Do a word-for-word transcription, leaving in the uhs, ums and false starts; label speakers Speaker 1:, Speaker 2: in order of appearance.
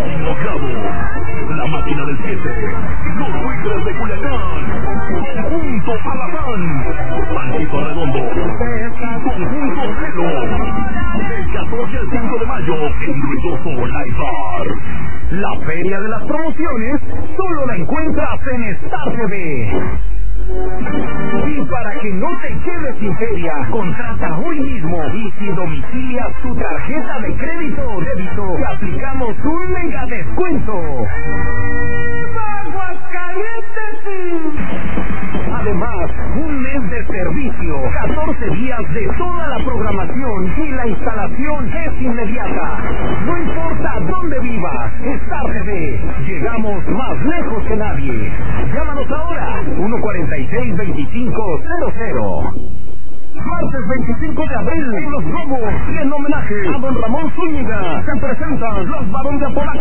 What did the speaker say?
Speaker 1: Chino Bravo, La Máquina del siete, Los Buitres de Culiacán, Conjunto Alazán, Panchito Redondo, Conjunto Celo. Del catorce al cinco de mayo en ruidoso Live Bar. La feria de las promociones solo la encuentras en Star T V. Y para que no te quedes sin feria, contrata hoy mismo y si domicilias tu tarjeta de crédito o débito, te aplicamos un mega descuento. Además, un mes de servicio, catorce días de toda la programación y la instalación es inmediata. No importa dónde vivas, Star T V, llegamos más lejos que nadie. Llámanos ahora, uno cuarenta y seis veinticinco cero cero. Martes veinticinco de abril, en Los Globos, y en homenaje a don Ramón Zúñiga, se presentan los Varones de Polanco.